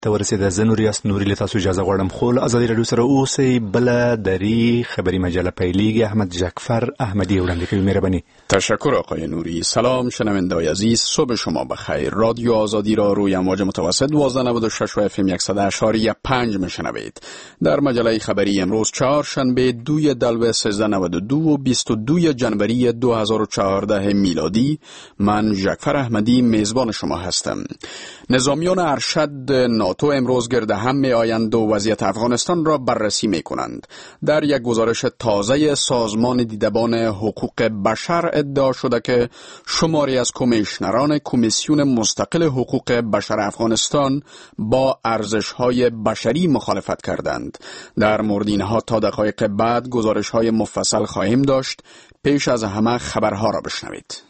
ته ورسېده. زه نوري است نوري له تاسو اجازه غواړم خو له ازادي راډیو سره اوسئ. بله دري خبری مجله پیلیږي. احمد جعفر احمدی وړاندې کوي. مهرباني. تشکر آقای نوری. سلام شنونده‌های عزیز، صبح شما بخیر. رادیو آزادی را روی امواج متوسط 1296 و FM 100.5 میشنوید. در مجله خبری امروز چهارشنبه 2 دلو 1392 و 22 جنوری 2014 میلادی، من جعفر احمدی میزبان شما هستم. نظامیان ارشد ناتو امروز گرد هم می آیند و وضعیت افغانستان را بررسی می کنند. در یک گزارش تازه سازمان دیدبان حقوق بشر ادعا شده که شماری از کمیشنران کمیسیون مستقل حقوق بشر افغانستان با ارزش‌های بشری مخالفت کردند. در مورد اینها تا دقایق بعد گزارش‌های مفصل خواهیم داشت. پیش از همه خبرها را بشنوید.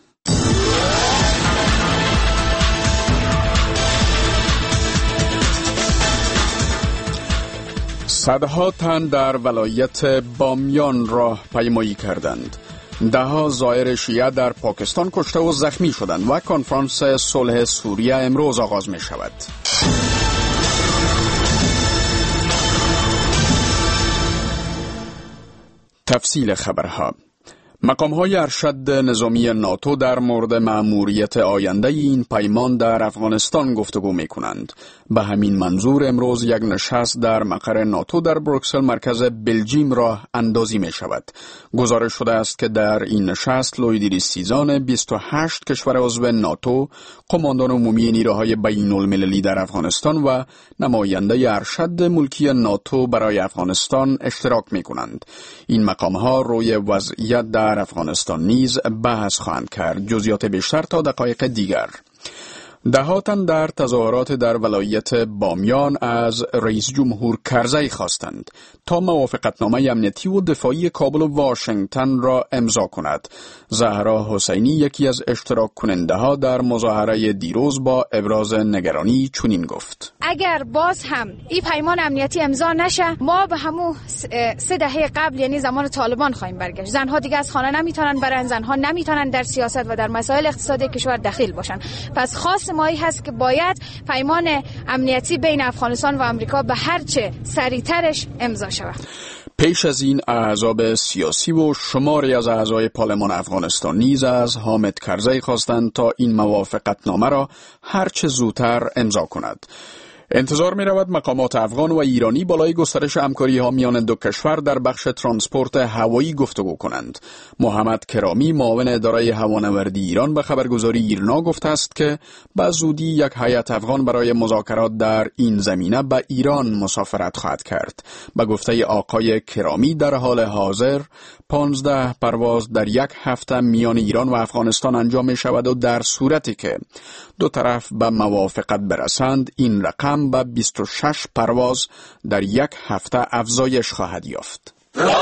صدها تن در ولایت بامیان راه پیمایی کردند. ده‌ها زائر شیعه در پاکستان کشته و زخمی شدند و کنفرانس صلح سوریه امروز آغاز می شود. تفصیل خبرها. مقام‌های ارشد نظامی ناتو در مورد مأموریت آینده این پیمان در افغانستان گفتگو می‌کنند. به همین منظور امروز یک نشست در مقر ناتو در بروکسل مرکز بلژیم راه اندازی می‌شود. گزارش شده است که در این نشست لویدریسیزان 28 کشور عضو ناتو، قماندان عمومی نیروهای بین‌المللی در افغانستان و نماینده ارشد ملکی ناتو برای افغانستان اشتراک می‌کنند. این مقام‌ها روی وضعیت در افغانستان نیز بحث خواهند کرد. جزئیات بیشتر تا دقایق دیگر. ده‌ها تن در تظاهرات در ولایت بامیان از رئیس جمهور کرزی خواستند تا موافقتنامه امنیتی و دفاعی کابل و واشنگتن را امضا کند. زهرا حسینی یکی از اشتراک کننده ها در مظاهره دیروز با ابراز نگرانی چنین گفت: اگر باز هم این پیمان امنیتی امضا نشه، ما به همون 3 دهه قبل یعنی زمان طالبان خواهیم برگشت. زنها دیگه از خانه نمیتونن برن، زنها نمیتونن در سیاست و در مسائل اقتصادی کشور دخیل باشن. پس خاص مایی هست که باید پیمان امنیتی بین افغانستان و آمریکا به هر چه سریعترش امضا شود. پیش از این احزاب سیاسی و شماری از اعضای پارلمان افغانستان نیز از حامد کرزی خواستند تا این موافقتنامه را هر چه زودتر امضا کند. انتظار می رود مقامات افغان و ایرانی بالای گسترش همکاری ها میان دو کشور در بخش ترانسپورت هوایی گفتگو کنند. محمد کرامی معاون اداره هوانوردی ایران به خبرگزاری ایرنا گفته است که به زودی یک هیئت افغان برای مذاکرات در این زمینه به ایران مسافرت خواهد کرد. به گفته آقای کرامی در حال حاضر 15 پرواز در یک هفته میان ایران و افغانستان انجام می شود و در صورتی که دو طرف به موافقت برسند این رقم به 26 پرواز در یک هفته افزایش خواهد یافت.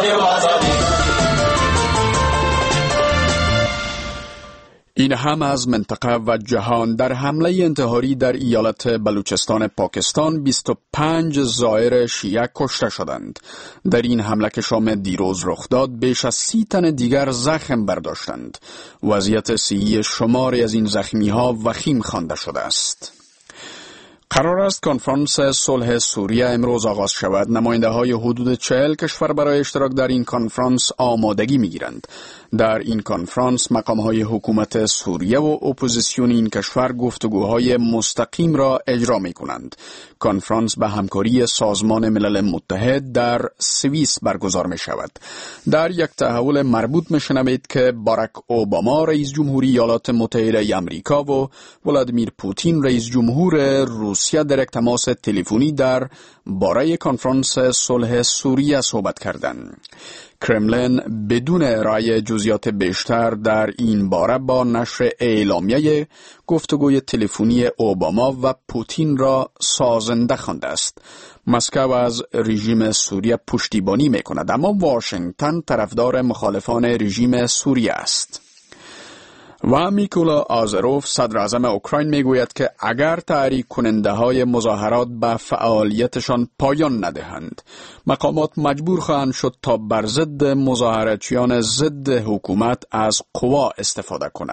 این هم از منطقه و جهان. در حمله انتحاری در ایالت بلوچستان پاکستان 25 زائر شیعه کشته شدند. در این حمله که شام دیروز رخ داد بیش از 30 تن دیگر زخم برداشتند. وضعیت صحی شماری از این زخمی ها وخیم خوانده شده است. قرار است کنفرانس صلح سوریه امروز آغاز شود. نماینده های حدود 40 کشور برای اشتراک در این کنفرانس آمادگی می گیرند. در این کنفرانس مقام های حکومت سوریه و اپوزیسیون این کشور گفتگوهای مستقیم را اجرا می کنند. کنفرانس به همکاری سازمان ملل متحد در سوئیس برگزار می شود. در یک تحول مربوط می شنوید که باراک اوباما رئیس جمهوری ایالات متحده آمریکا و ولادیمیر پوتین رئیس جمهور روسیه در یک تماس تلفنی در باره کنفرانس صلح سوریه صحبت کردند. کرملین بدون ارائه جزئیات بیشتر در این باره با نشر اعلامیه گفتگوی تلفنی اوباما و پوتین را سازنده خوانده است. مسکو از رژیم سوریه پشتیبانی می‌کند، اما واشنگتن طرفدار مخالفان رژیم سوریه است. و میکولا آزروف صدر اعظم اوکراین میگوید که اگر تحریک کننده های مظاهرات به فعالیتشان پایان ندهند، مقامات مجبور خواهند شد تا بر ضد مظاهراتچیان ضد حکومت از قوا استفاده کند.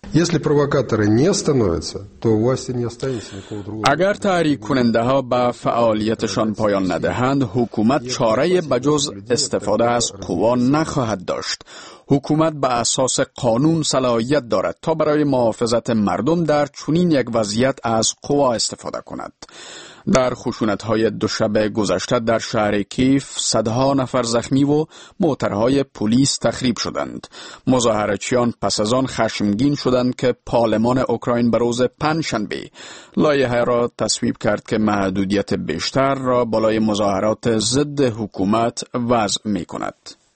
اگر تحریک کننده ها به فعالیتشان پایان ندهند، حکومت چاره بجز استفاده از قوا نخواهد داشت. حکومت به اساس قانون صلاحیت دارد تا برای محافظت مردم در چنین یک وضعیت از قوا استفاده کند. در خشونت‌های دوشنبه گذشته در شهر کیف صدها نفر زخمی و موترهای پلیس تخریب شدند. مظاهرچیان پس از آن خشمگین شدند که پارلمان اوکراین به روز پنجشنبه لایحه را تصویب کرد که محدودیت بیشتر را بالای مظاهرات ضد حکومت وضع می‌کند.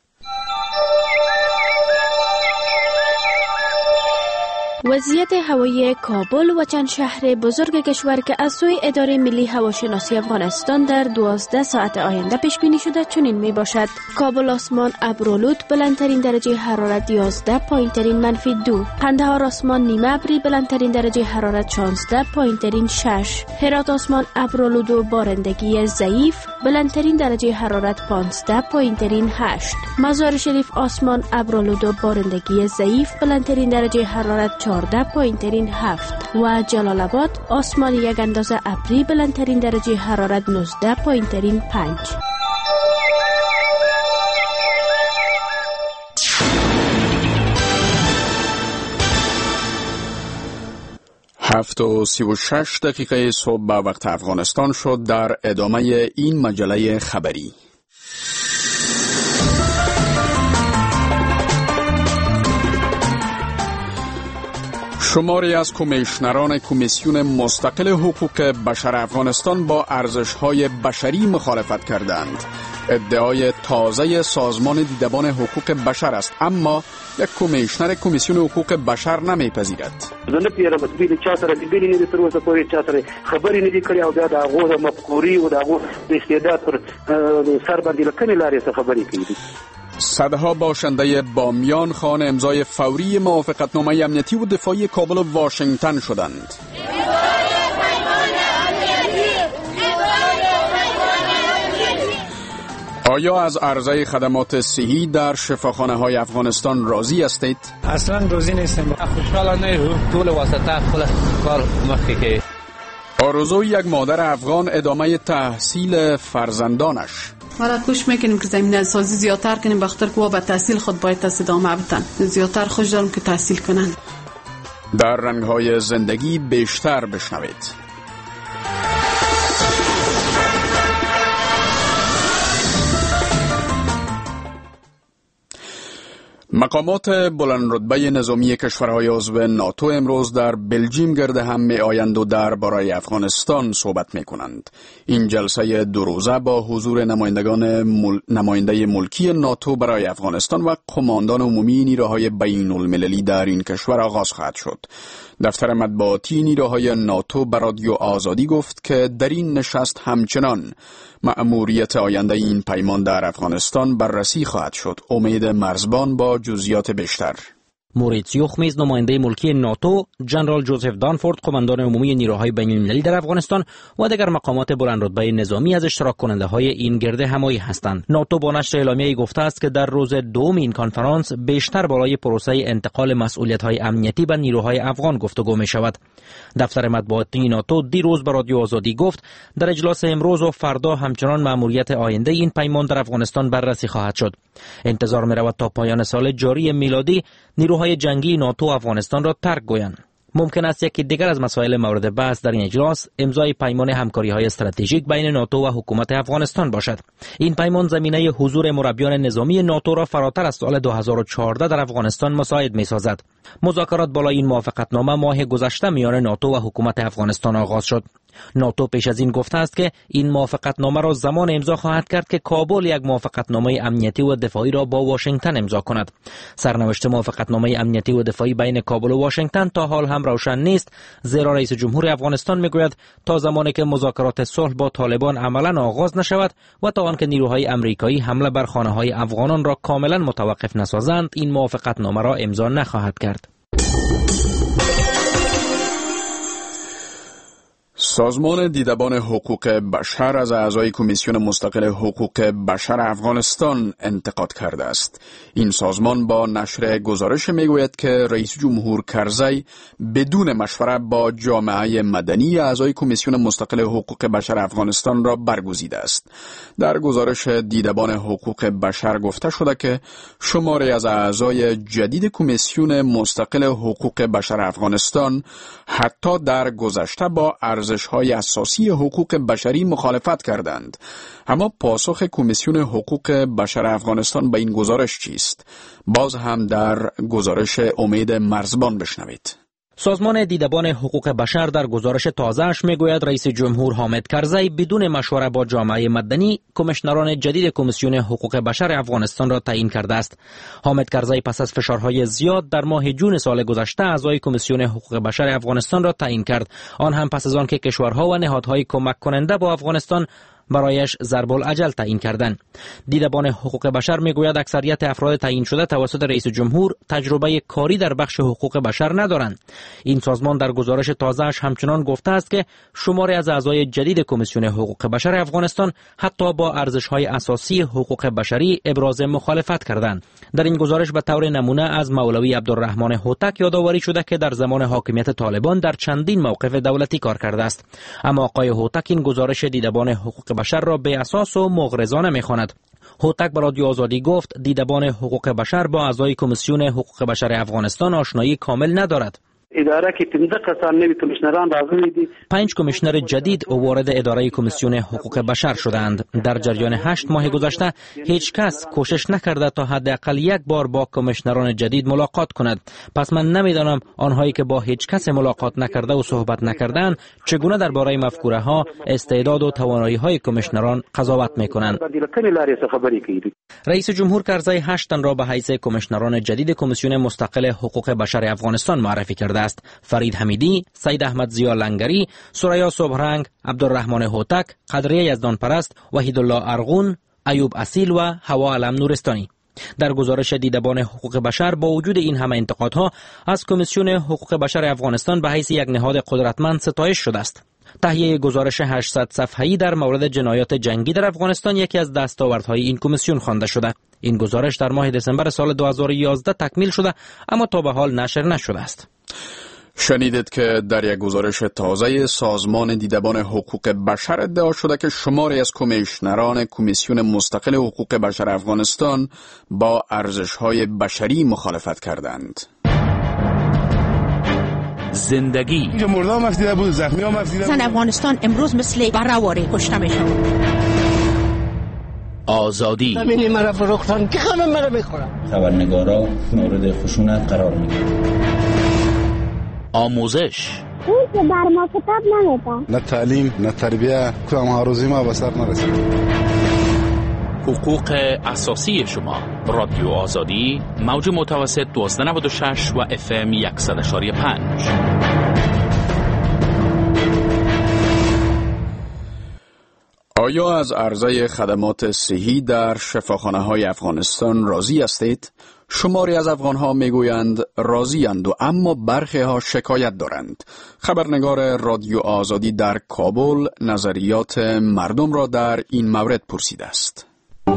وضعیت هوایی کابل و چند شهر بزرگ کشور که از سوی اداره ملی هواشناسی افغانستان در 12 ساعت آینده پیش بینی شده چنین می باشد: کابل آسمان ابرآلود، بلندترین درجه حرارت 11، پایینترین -2. قندهار آسمان نیمه ابری، بلندترین درجه حرارت 16، پایینترین 6. هرات آسمان ابرآلود و بارندگی ضعیف، بلندترین درجه حرارت 15، پایینترین 8. مزار شریف آسمان ابرآلود و بارندگی ضعیف، بلندترین درجه حرارت 14، پایینترین 7. و جلال آباد آسمان یک اندازه ابری، بلندترین درجه حرارت 19، پایینترین 5. هفت و 36 دقیقه صبح به وقت افغانستان شد. در ادامه این مجله خبری شماری از کمیشنران کمیسیون مستقل حقوق بشر افغانستان با ارزش‌های بشری مخالفت کردند. ادعای تازه سازمان دیدبان حقوق بشر است، اما یک کمیشنر کمیسیون حقوق بشر نمیپذیرد. زنه پیره مسئول چا سره دیلی نه تر اوسه پورې چا سره خبرې نه دي کړې او بیا د هغه مفکوري او د هغه استعداد پر سر باندې لکنې لارې څخه خبرې کوي. صدها باشنده بامیان خواهان امضای فوری موافقتنامه امنیتی و دفاعی کابل و واشنگتن شدند. آیا از عرضه خدمات صحی در شفاخانه‌های افغانستان راضی هستید؟ اصلا راضی نیستم. خوشحال نه طول واسطه خپل کار مخکې کوي. آرزوی یک مادر افغان ادامه تحصیل فرزندانش. ما کوشش میکنیم که زمینه سازی زیادتر کنیم، بخاطر که با تحصیل خود باید ادامه بدن. زیادتر خوش دارم که تحصیل کنن. در رنگ‌های زندگی بیشتر بشنوید. مقامات بلند رتبه نظامی کشورهای عضو ناتو امروز در بلژیم گرد هم می آیند و درباره افغانستان صحبت می کنند. این جلسه 2 روزه با حضور نماینده ملکی ناتو برای افغانستان و قماندان عمومی نیروهای بین المللی در این کشور آغاز خواهد شد. دفتر مطبوعاتی نیروهای ناتو به رادیو آزادی گفت که در این نشست همچنان مأموریت آینده این پیمان در افغانستان بررسی خواهد شد. امید مرزبان با جزئیات بیشتر. موریتسیو خمیز نماینده ملکی ناتو، جنرال جوزف دانفورد قماندان عمومی نیروهای بین‌المللی در افغانستان و دیگر مقامات بلند رتبه نظامی از اشتراک کننده های این گرد همایی هستند. ناتو با نشر اعلامیه‌ای گفته است که در روز دوم این کنفرانس بیشتر بالای پروسه انتقال مسئولیت‌های امنیتی به نیروهای افغان گفتگو می‌شود. دفتر مطبوعاتی ناتو دیروز به رادیو آزادی گفت در اجلاس امروز و فردا همچنان مأموریت آینده این پیمان در افغانستان بررسی خواهد شد. انتظار می‌رود تا پایان سال جاری میلادی نیروهای جنگی ناتو افغانستان را ترک گویند. ممکن است یکی دیگر از مسائل مورد بحث در این اجلاس امضای پیمان همکاری‌های استراتژیک بین ناتو و حکومت افغانستان باشد. این پیمان زمینه حضور مربیان نظامی ناتو را فراتر از سال 2014 در افغانستان مساعد می‌سازد. مذاکرات بالای این موافقتنامه ماه گذشته میان ناتو و حکومت افغانستان آغاز شد. ناتو پیش از این گفته است که این موافقتنامه را زمان امضا خواهد کرد که کابل یک موافقتنامه امنیتی و دفاعی را با واشنگتن امضا کند. سرنوشت موافقتنامه امنیتی و دفاعی بین کابل و واشنگتن تا حال هم روشن نیست، زیرا رئیس جمهور افغانستان میگوید تا زمانی که مذاکرات صلح با طالبان عملا آغاز نشود و تا آنکه نیروهای امریکایی حمله بر خانه‌های افغانان را کاملا متوقف نسازند، این موافقتنامه را امضا نخواهد کرد. سازمان دیدبان حقوق بشر از اعضای کمیسیون مستقل حقوق بشر افغانستان انتقاد کرده است. این سازمان با نشر گزارش میگوید که رئیس جمهور کرزی بدون مشورت با جامعه مدنی اعضای کمیسیون مستقل حقوق بشر افغانستان را برگزیده است. در گزارش دیدبان حقوق بشر گفته شده که شماری از اعضای جدید کمیسیون مستقل حقوق بشر افغانستان حتی در گذشته با ارزش‌های اساسی حقوق بشری مخالفت کردند. اما پاسخ کمیسیون حقوق بشر افغانستان به این گزارش چیست؟ باز هم در گزارش امید مرزبان بشنوید. سازمان دیدبان حقوق بشر در گزارش تازه‌اش میگوید رئیس جمهور حامد کرزی بدون مشورت با جامعه مدنی کمیشنران جدید کمیسیون حقوق بشر افغانستان را تعیین کرده است. حامد کرزی پس از فشارهای زیاد در ماه جون سال گذشته اعضای کمیسیون حقوق بشر افغانستان را تعیین کرد، آن هم پس از آن که کشورها و نهادهای کمک کننده با افغانستان برایش ضرب الاجل تعیین کردند. دیدبان حقوق بشر میگوید اکثریت افراد تعیین شده توسط رئیس جمهور تجربه کاری در بخش حقوق بشر ندارند. این سازمان در گزارش تازه‌اش همچنان گفته است که شماری از اعضای جدید کمیسیون حقوق بشر افغانستان حتی با ارزش‌های اساسی حقوق بشری ابراز مخالفت کردند. در این گزارش به طور نمونه از مولوی عبدالرحمن هوتک یادآوری شده که در زمان حاکمیت طالبان در چندین موقف دولتی کار کرده است. اما آقای هوتک این گزارش دیدبان حقوق بشر را به اساس و مغرضانه می‌خواند. هوتک به رادیو آزادی گفت دیدبان حقوق بشر با اعضای کمیسیون حقوق بشر افغانستان آشنایی کامل ندارد. اداره که 15 کسان نوی کمیشنران راغلي دي. 5 کمیشنر جدید وارد اداره کمیسیون حقوق بشر شدند. در جریان 8 ماه گذشته هیچ کس کوشش نکرده تا حداقل یک بار با کمیشنران جدید ملاقات کند. پس من نمیدانم آنهایی که با هیچ کس ملاقات نکرده و صحبت نکردند چگونه درباره مفکوره ها، استعداد و توانایی های کمیشنران قضاوت میکنند. رئیس جمهور کرزی 8 تن را به حیث کمیشنران جدید کمیسیون مستقل حقوق بشر افغانستان معرفی کرده است. فرید حمیدی، سید احمد ضیا لنگری، سریا صبحرنگ، عبدالرحمن هوتک، قدریه یزدانپرست، وحیدالله ارغون، ایوب اصیل و هوا علم نورستانی. در گزارش دیدبان حقوق بشر با وجود این همه انتقادها از کمیسیون حقوق بشر افغانستان به حیث یک نهاد قدرتمند ستایش شده است. تهیه گزارش 800 صفحه‌ای در مورد جنایات جنگی در افغانستان یکی از دستاوردهای این کمیسیون خوانده شده. این گزارش در ماه دسامبر سال 2011 تکمیل شده اما تا به حال نشر نشده است. شنیدید که در یک گزارش تازه سازمان دیدبان حقوق بشر ادعا شده که شماری از کمیشنران کمیسیون مستقل حقوق بشر افغانستان با ارزش‌های بشری مخالفت کردند. زندگی اینجا مردم مفیده بود، زخمی ها مفیده بود. زن افغانستان امروز مثل برآواره کشته میشن. آزادی همینی مرا فروختن که همه مرا میخورن. خبرنگارا مورد خشونت قرار میگیرن. آموزش اون که بر ما کتاب نمیده. نه تعلیم نه تربیه کدام هاروزی ما به سر نرسید. حقوق اساسی شما. رادیو آزادی موج متوسط 1296 و FM 100.5. آیا از عرضه خدمات صحی در شفاخانه‌های افغانستان راضی هستید؟ شماری از افغان‌ها میگویند راضی‌اند و اما برخی‌ها شکایت دارند. خبرنگار رادیو آزادی در کابل نظریات مردم را در این مورد پرسیده است.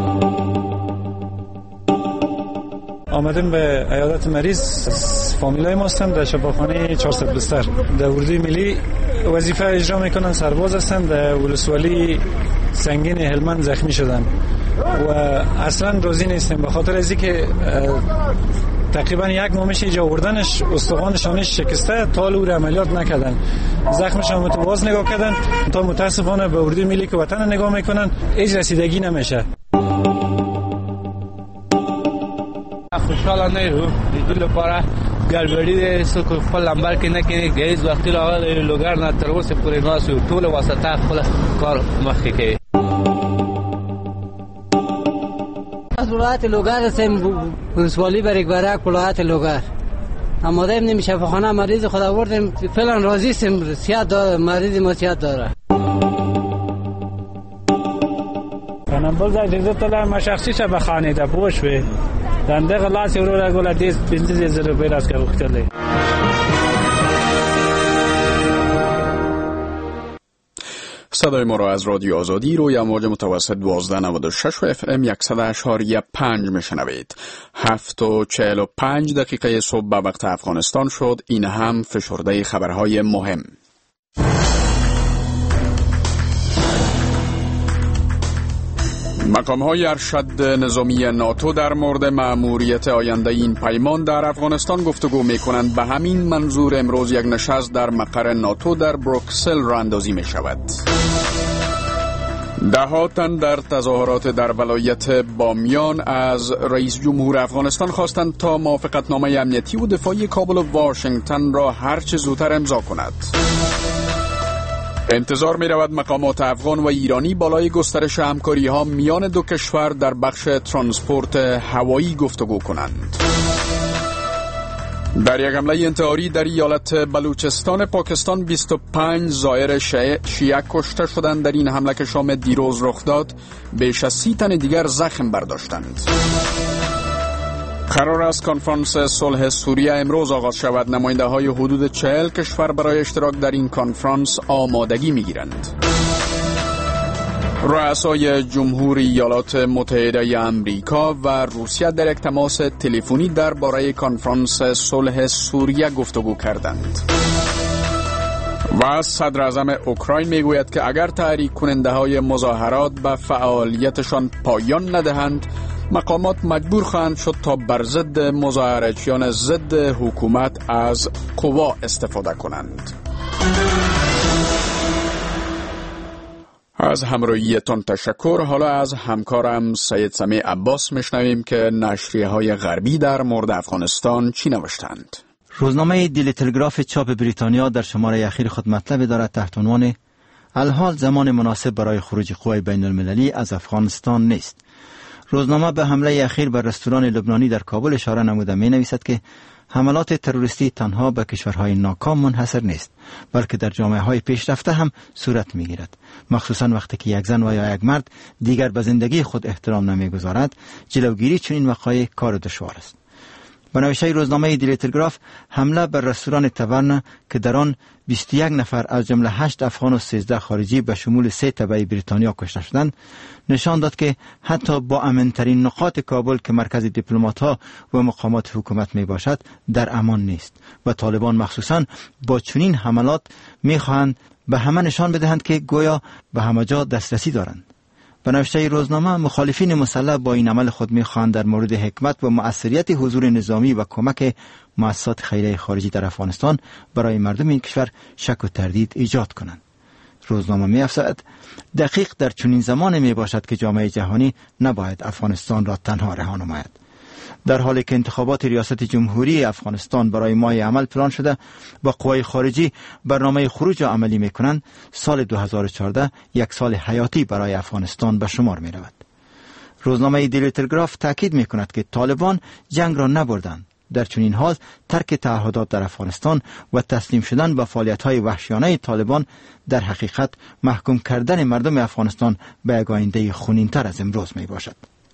آمدیم به عیادت مریض. فامیلای ما هستند در شفاخانه 400 بستر در اردوی ملی وظیفه اجرا میکنن. سرباز هستند. در ولسوالی سنگین هلمند زخمی شدن و اصلا راضی نیستیم به خاطر از اینکه تقریبا یک ماه میشه اینجا آوردنش، استخوان شانش شکسته، تا او عملیات نکردن. زخمش هم متواز نگاه کردن تا متاسفانه به اردوی ملی که وطن نگاه میکنن هیچ رسیدگی نمیشه. خوشحال نه دل لپاره ګډوډي سو خپل لمبر کې نه کې غیز وختي راغلی لوګر نه تر اوسه پورې ناس یو ټول واسطه خپل کار مخکې کوي. از ولایت لوګر هستیم، ولسوالی برگبرک ولایت لوګر. آماده ایم نمیشه شفاخانه مریض خود آوردیم، فعلا راضی هستیم. صحت داره مریض ما، صحت داره. من بل اجازه طلع ما شخصی شفاخانه ده بوش به دنده غلاس یورو را گولا دیز 15000 روپیه راست که وقتله. صدای ما را از رادیو آزادی روی امواج متوسط 1296 و FM 100.5 میشنوید. 7:45 صبح به وقت افغانستان شد. این هم فشرده خبرهای مهم. مقام‌های ارشد نظامی ناتو در مورد مأموریت آینده این پیمان در افغانستان گفتگو می‌کنند. به همین منظور امروز یک نشست در مقر ناتو در بروکسل راه اندازی می‌شود. ده‌ها تن در تظاهرات در ولایت بامیان از رئیس جمهور افغانستان خواستند تا موافقتنامه امنیتی و دفاعی کابل و واشنگتن را هرچه زودتر امضا کند. انتظار می رود مقامات افغان و ایرانی بالای گسترش همکاری ها میان دو کشور در بخش ترانسپورت هوایی گفتگو کنند. در یک حمله انتحاری در ایالت بلوچستان پاکستان 25 زائر شیعه کشته شدند. در این حمله که شام دیروز رخ داد بیش از 30 تن دیگر زخم برداشتند. قرار است کنفرانس صلح سوریه امروز آغاز شود. نماینده های حدود 40 کشور برای اشتراک در این کنفرانس آمادگی می گیرند. رؤسای جمهوری ایالات متحده آمریکا و روسیه در یک تماس تلفنی درباره کنفرانس صلح سوریه گفتگو کردند. و صدر اعظم اوکراین میگوید که اگر تحریک کننده های مظاهرات به فعالیتشان پایان ندهند، مقامات مجبور خواهند شد تا بر ضد مظاهراتیان ضد حکومت از قوا استفاده کنند. از همراهیتان تشکر. حالا از همکارم سید سمیع عباس میشنویم که نشریه‌های غربی در مورد افغانستان چی نوشتند. روزنامه دیلی تلگراف چاپ بریتانیا در شماره اخیر خود مطلب دارد تحت عنوان الحال زمان مناسب برای خروج قوای بین المللی از افغانستان نیست. روزنامه به حمله اخیر بر رستوران لبنانی در کابل اشاره نموده می نویسد که حملات تروریستی تنها به کشورهای ناکام منحصر نیست، بلکه در جامعه های پیشرفته هم صورت می گیرد. مخصوصا وقتی که یک زن و یا یک مرد دیگر به زندگی خود احترام نمی گذارد، جلوگیری چنین وقایع کار دشوار است. به نوشته روزنامه دیلی تلگراف، حمله بر رستوران تاورن که در آن 21 نفر از جمله 8 افغان و 13 خارجی به شمول 3 تبع بریتانیا کشته شدند، نشان داد که حتی با امن‌ترین نقاط کابل که مرکز دیپلمات‌ها و مقامات حکومت می باشد در امان نیست و طالبان مخصوصاً با چنین حملات می خواهند به همه نشان بدهند که گویا به همه جا دسترسی دارند. به نوشته روزنامه، مخالفین مسلح با این عمل خود می‌خواهند در مورد حکمت و مؤثریت حضور نظامی و کمک مؤسسات خیریه خارجی در افغانستان برای مردم این کشور شک و تردید ایجاد کنند. روزنامه می‌افزاید دقیق در چنین زمانی میباشد که جامعه جهانی نباید افغانستان را تنها رها نماید. در حالی که انتخابات ریاست جمهوری افغانستان برای ماه عمل پلان شده و قوای خارجی برنامه خروج را عملی میکنند، سال 2014 یک سال حیاتی برای افغانستان به شمار می رود. روزنامه دیلی تلگراف تاکید می کند که طالبان جنگ را نبردند. در چنین حال ترک تعهدات در افغانستان و تسلیم شدن به فعالیت‌های وحشیانه طالبان در حقیقت محکوم کردن مردم افغانستان به یک آینده خونین‌تر از امروز می باشد.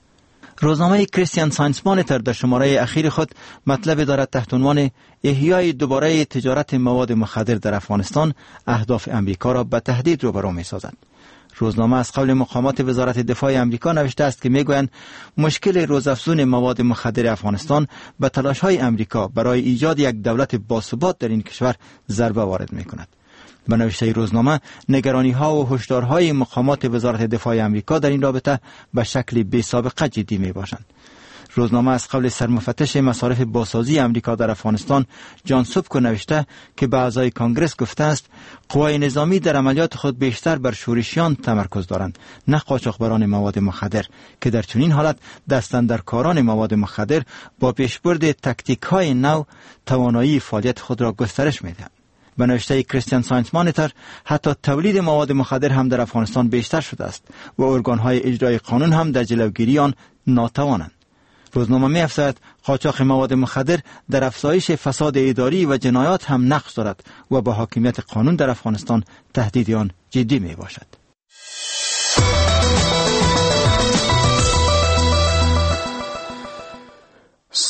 روزنامه کریستیان ساینس مانیتور در شماره اخیر خود مطلب دارد تحت عنوان احیای دوباره تجارت مواد مخدر در افغانستان اهداف امریکا را به تهدید روبرو می سازد. روزنامه از قول مقامات وزارت دفاع امریکا نوشته است که میگویند مشکل روزافزون مواد مخدر افغانستان به تلاش‌های امریکا برای ایجاد یک دولت باثبات در این کشور ضربه وارد می‌کند. به نوشته روزنامه، نگرانی‌ها و هشدارهای مقامات وزارت دفاع امریکا در این رابطه به شکل بی‌سابقه جدی می‌باشند. روزنامه از قول سرمفتش مصارف بازسازی امریکا در افغانستان جان سوبکو نوشته که به اعضای کانگرس گفته است قوای نظامی در عملیات خود بیشتر بر شورشیان تمرکز دارند، نه قاچاقبران مواد مخدر که در چنین حالت دستاندرکاران مواد مخدر با پیشبرد تکتیک‌های نو توانایی فعالیت خود را گسترش می‌دهند. به نوشته کریستیان ساینس مانیتور، حتی تولید مواد مخدر هم در افغانستان بیشتر شده است و ارگان‌های اجرای قانون هم در جلوگیری آن ناتوانند. روزنامه می‌افزاید قاچاق مواد مخدر در افزایش فساد اداری و جنایات هم نقش دارد و با حاکمیت قانون در افغانستان تهدید آن جدی میباشد.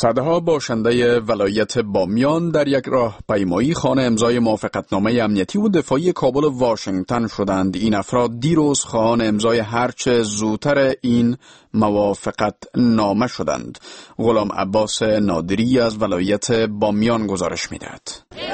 صدها باشنده ولایت بامیان در یک راهپیمایی خانه امضای موافقتنامه امنیتی و دفاعی کابل و واشنگتن شدند. این افراد دیروز خواهان امضای هرچه زودتر این موافقت نامه شدند. غلام عباس نادری از ولایت بامیان گزارش می‌دهد.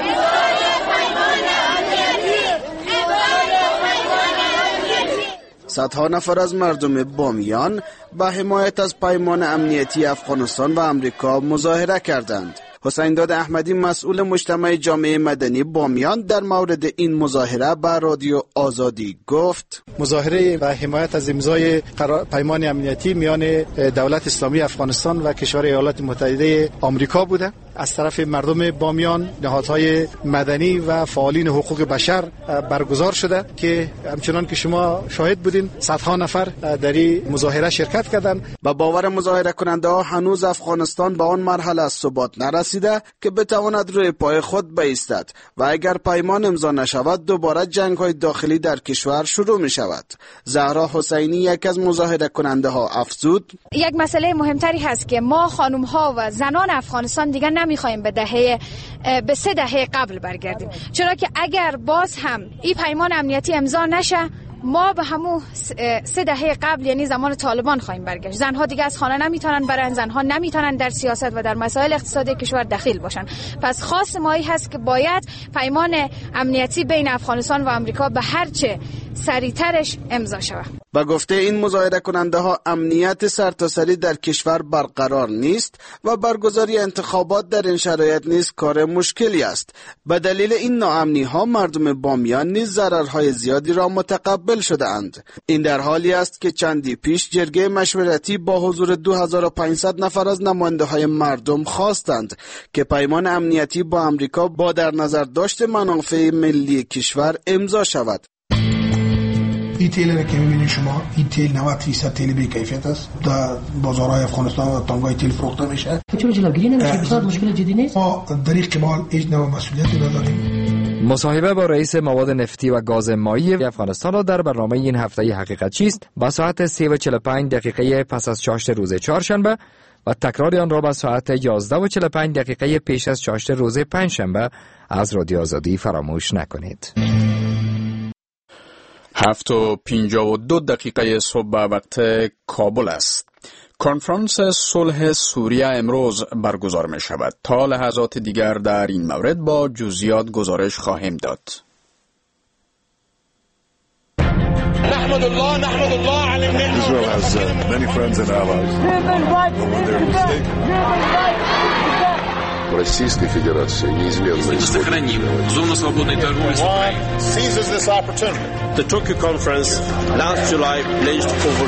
صدها نفر از مردم بامیان به حمایت از پیمان امنیتی افغانستان و امریکا مظاهره کردند. حسین داد احمدی مسئول مجتمع جامعه مدنی بامیان در مورد این مظاهره به رادیو آزادی گفت: مظاهره و حمایت از امضای پیمان امنیتی میان دولت اسلامی افغانستان و کشور ایالات متحده آمریکا بوده. از طرف مردم بامیان، نهادهای مدنی و فعالین حقوق بشر برگزار شده که همچنان که شما شاهد بودین صدها نفر در این مظاهره شرکت کردند. با باور مظاهره کننده ها هنوز افغانستان به آن مرحله از ثبات نرسیده که بتواند روی پای خود بایستد و اگر پیمان امضا نشود دوباره جنگ های داخلی در کشور شروع می شود. زهرا حسینی یک از مظاهره کننده ها افزود: یک مسئله مهمتری هست که ما خانم ها و زنان افغانستان دیگر نمیخوایم به 3 دهه قبل برگردیم، چرا که اگر باز هم این پیمان امنیتی امضا نشه ما به همون 3 دهه قبل یعنی زمان طالبان خواهیم برگشت. زنها دیگه از خانه نمیتونن برن، زنها نمیتونن در سیاست و در مسائل اقتصادی کشور دخیل باشن. پس خواست ما این هست که باید پیمان امنیتی بین افغانستان و آمریکا به هر چه سریعترش امضا شود. با گفته این مظاهره کننده ها امنیت سرتاسری در کشور برقرار نیست و برگزاری انتخابات در این شرایط نیز کار مشکلی است. به دلیل این ناامنی ها مردم بامیان نیز ضررهای زیادی را متقبل شده اند. این در حالی است که چندی پیش جرگه مشورتی با حضور 2500 نفر از نماینده های مردم خواستند که پیمان امنیتی با آمریکا با در نظر داشت منافع ملی کشور امضا شود. این تیل که می‌بینید شما، این تیل 90% تیل بی کیفیت است. در بازارهای افغانستان و تانگای تیل فروخته میشه. چرا جلوگیری نمیشه؟ بسیار مشکل جدی نیست. ما در این قبال هیچ نوع مسئولیتی نداریم. مصاحبه با رئیس مواد نفتی و گاز مایی افغانستان را در برنامه این هفته حقیقت چیست با ساعت 3:45 پس از چاشت روز چهارشنبه و تکرار آن را با ساعت 11:45 پیش از چاشت روز پنجشنبه از رادیو آزادی فراموش نکنید. 7:52 صبح وقت کابل است. کنفرانس صلح سوریه امروز برگزار می شود. تا لحظات دیگر در این مورد با جزئیات گزارش خواهیم داد. نحمد الله على النعمة. Israel has many friends and allies. Российской Федерации неизменно сохраним зону свободной торговли с Украиной. Seizes this opportunity. The Tokyo conference last July pledged over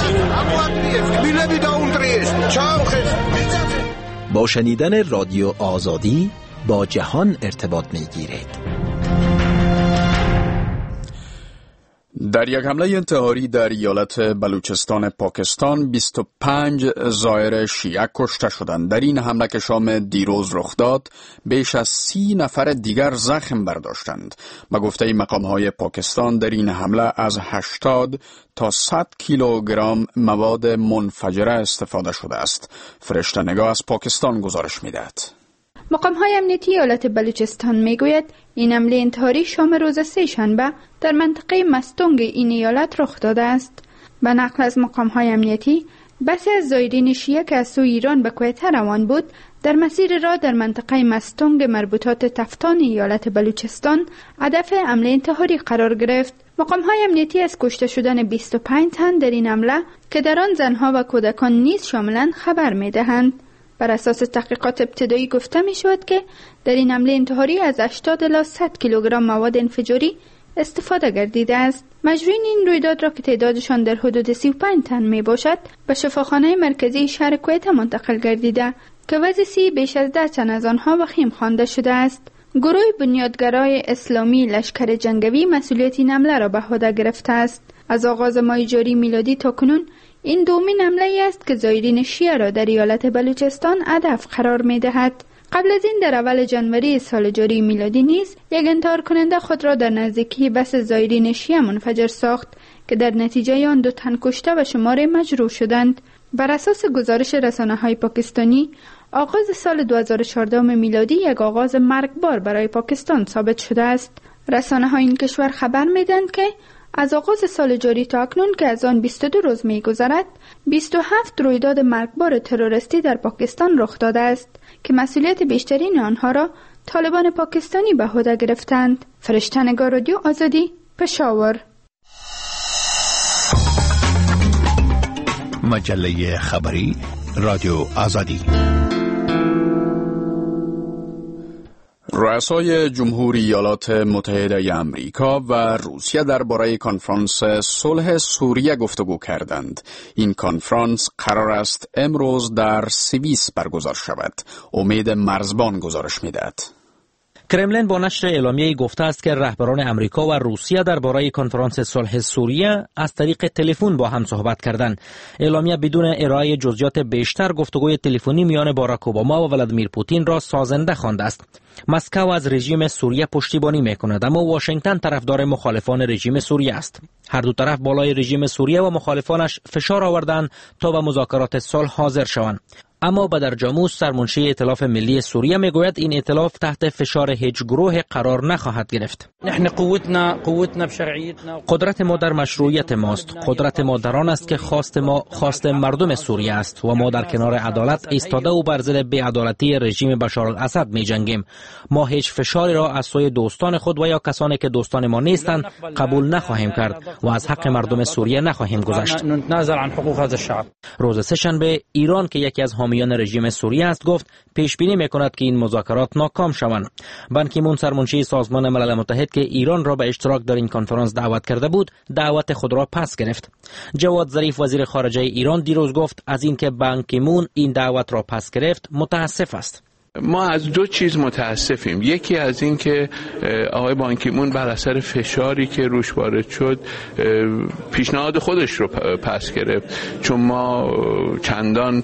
16. با شنیدن رادیو آزادی با جهان ارتباط می‌گیرید. در یک حمله انتحاری در ایالت بلوچستان پاکستان 25 زائر شیعه کشته شدند. در این حمله که شام دیروز رخ داد بیش از 30 نفر دیگر زخم برداشتند. به گفته مقام‌های پاکستان در این حمله از 80 تا 100 کیلوگرم مواد منفجره استفاده شده است. فرشته نگاه از پاکستان گزارش می‌دهد. مقام‌های امنیتی ایالت بلوچستان میگوید این حمله انتحاری شام روز سه شنبه در منطقه مستونگ این ایالت رخ داده است. به نقل از مقام‌های امنیتی، بسیاری از زائرین شیعه که از سوی ایران به کویت روان بود، در مسیر راه در منطقه مستونگ مربوطات تفتان ایالت بلوچستان هدف حمله انتحاری قرار گرفت. مقام‌های امنیتی از کشته شدن 25 تن در این حمله که در آن زنها و کودکان نیز شاملند خبر می‌دهند. بر اساس تحقیقات ابتدایی گفته می شود که در این حمله انتحاری از 80 الی 100 کیلوگرم مواد انفجاری استفاده گردیده است. مجروحین این رویداد را که تعدادشان در حدود 35 تن می باشد به شفاخانه مرکزی شهر کویت منتقل گردیده که وضعیت بیش از 10 تن از آنها وخیم خوانده شده است. گروه بنیادگرای اسلامی لشکر جنگی مسئولیت این حمله را به عهده گرفته است. از آغاز ماه جاری میلادی تا کنون این دومین حمله است که زائرین شیعه را در ایالت بلوچستان هدف قرار می دهد. قبل از این در اول جنوری سال جاری میلادی نیز یک انتحار کننده خود را در نزدیکی بس زائرین شیعه منفجر ساخت که در نتیجه آن 2 تن کشته و شمار مجروح شدند. بر اساس گزارش رسانه‌های پاکستانی، آغاز سال 2014 میلادی یک آغاز مرگبار برای پاکستان ثابت شده است. رسانه های این کشور خبر میدند که از آغاز سال جاری تا اکنون که از آن 22 روز میگذرد 27 رویداد مرگبار تروریستی در پاکستان رخ داده است که مسئولیت بیشترین آنها را طالبان پاکستانی به عهده گرفتند. فرشته نگار، رادیو آزادی، پشاور. مجله خبری رادیو آزادی. رؤسای جمهوری ایالات متحده امریکا و روسیه درباره کنفرانس صلح سوریه گفتگو کردند. این کنفرانس قرار است امروز در سوئیس برگزار شود. امید مرزبان گزارش می‌دهد. کرملین با نشر اعلامیه‌ای گفته است که رهبران امریکا و روسیه درباره کنفرانس صلح سوریه از طریق تلفن با هم صحبت کردند. اعلامیه بدون ارائه جزئیات بیشتر گفتگوی تلفنی میان باراک اوباما و ولادیمیر پوتین را سازنده خوانده است. مسکو از رژیم سوریه پشتیبانی میکند، اما واشنگتن طرفدار مخالفان رژیم سوریه است. هر دو طرف بالای رژیم سوریه و مخالفانش فشار آوردند تا به مذاکرات صلح حاضر شوند. اما بدر جاموس، سرمنشی ائتلاف ملی سوریه، میگوید این ائتلاف تحت فشار هیچ گروه قرار نخواهد گرفت. قدرت ما در مشروعیت ماست. قدرت ما در آن است که خواست مردم سوریه است و ما در کنار عدالت ایستاده و بر ضد بی‌عدالتی رژیم بشار الاسد می‌جنگیم. ما هیچ فشاری را از سوی دوستان خود و یا کسانی که دوستان ما نیستند قبول نخواهیم کرد و از حق مردم سوریه نخواهیم گذشت. روز سه‌شنبه ایران که یکی از حامیان رژیم سوریه است گفت پیش بینی میکند که این مذاکرات ناکام شوند. بان کی مون، سرمنشی سازمان ملل متحد که ایران را به اشتراک در این کنفرانس دعوت کرده بود، دعوت خود را پس گرفت. جواد ظریف، وزیر خارجه ایران، دیروز گفت از اینکه بان کی مون این دعوت را پس گرفت متاسف است. ما از دو چیز متاسفیم. یکی از این که آقای بان کی مون بر اثر فشاری که روش وارد شد پیشنهاد خودش رو پس گرفت، چون ما چندان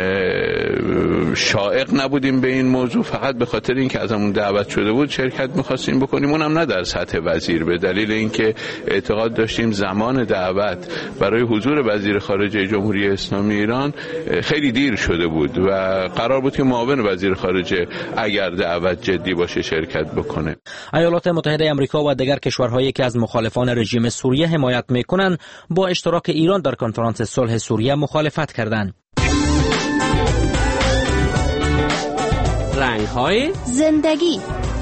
شائق نبودیم به این موضوع، فقط به خاطر اینکه ازمون دعوت شده بود شرکت می‌خواستیم بکنیم، اونم نه در سطح وزیر، به دلیل اینکه اعتقاد داشتیم زمان دعوت برای حضور وزیر خارجه جمهوری اسلامی ایران خیلی دیر شده بود و قرار بود که معاون وزیر خارجه اگر دعوت جدی باشه شرکت بکنه. ایالات متحده آمریکا و دیگر کشورهایی که از مخالفان رژیم سوریه حمایت میکنند با اشتراک ایران در کنفرانس صلح سوریه مخالفت کردند. رنگ‌های زندگی.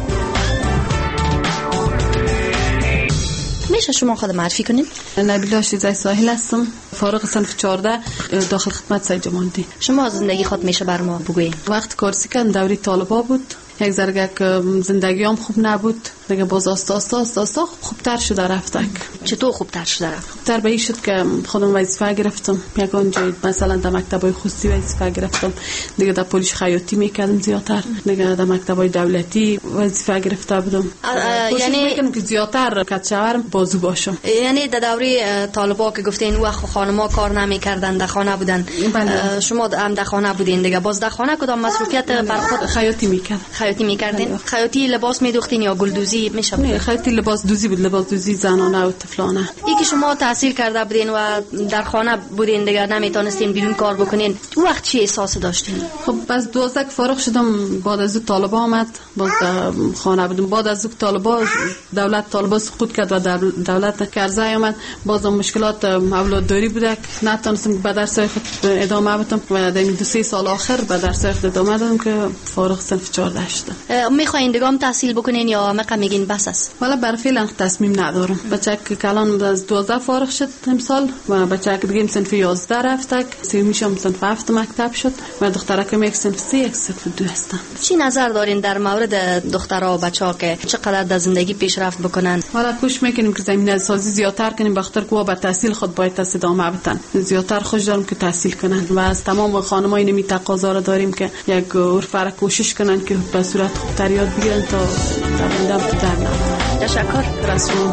میشه شما خود معرفی کنید؟ نبیلا شیزای ساحل هستم، فارغ صنف 14 داخل خدمت سید جمالی. شما زندگی خود میشه بر ما بگویید؟ وقت کارسی کردم دوری طالبا بود، یک ذره زندگیام خوب نبود، دیگه باز آستا خوبتر شده رفتک. چطور خوبتر شده رفت؟ خوبتر به این شد که خودم وظیفه گرفتم، یگان جای مثلا در مکتبای خصوصی وظیفه گرفتم، دیگه در پلیس خیاطی میکردم زیادتر، دیگه در مکتبای دولتی وظیفه گرفته بودم. یعنی میگم که زیادتر کچورم بازو باشم. یعنی در دوره طالبا که گفتین وقت خانم‌ها کار نمیکردن، در خانه بودن، شما هم در خانه بودین دیگه، باز در خانه کدام مصروفیت بر خود؟ خیاطی میکردم. خیاطی میکردین؟ خیاطی لباس میدوختین یا گلدوزی میشه؟ نه، خیاطی لباس دوزی بود، لباس دوزی زنانه و طفلانه. یکی شما تحصیل کرده بودین و در خانه بودین دیگه، نمیتونستین بیرون کار بکنین، وقت چی احساس داشتین؟ خب از 12 فارغ شدم، بعد از طالبا آمد، باز خانه بودم. بعد از طالبا دولت طالبا سقوط کرد و دولت کرزی آمد، باز مشکلات اولادداری بود، نتونستم به درس خود ادامه بدم و در 2-3 سال آخر به درس خود ادامه دادم که فارغ صنف 14 شدم. میخواین دیگه هم تحصیل بکنین یا میگین بس است؟ والا بر فعلا تصمیم ندارم. بچه که الان از 12 فارغ شد امسال و بچه که دیگه صنف 11 رفتک، سومیشم صنف 7 مکتب شد و دخترک یک صنف 3 یک صنف 2 هستن. چی نظر دارین در مورد دخترها و بچه‌ها که چقدر در زندگی پیشرفت بکنن؟ والا کوشش میکنیم که زمینه سازی زیادتر کنیم، بخاطر که با تحصیل خود باید ادامه بدن، زیادتر خوش دارم که تحصیل کنن و از تمام خانم‌ها اینمی تقاضا را داریم که یک عرفه کوشش کنن که به صورت خوبتر یاد بگیرن تا در نام. تشکر. رسول.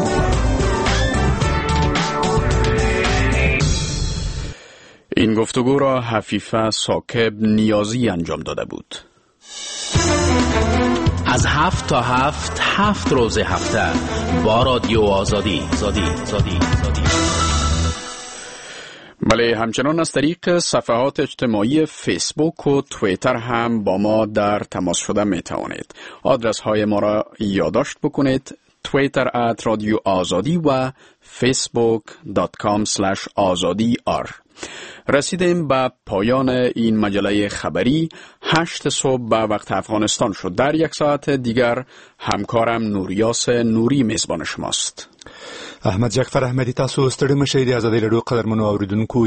این گفتگو را حفیفه ثاقب نیازی انجام داده بود. از 7 تا 7 روز هفته با رادیو آزادی. بله، همچنان از طریق صفحات اجتماعی فیسبوک و توییتر هم با ما در تماس شده می توانید. آدرس های ما را یادداشت بکنید: توییتر @رادیو آزادی و facebook.com/azadi.r. رسیدیم به پایان این مجله خبری 8 صبح به وقت افغانستان شد. در یک ساعت دیگر همکارم نوریاس نوری میزبان شماست. احمد جعفر احمدی، تاسو ستړي مشئ. د آزادۍ رادیو قدرمنو اوریدونکو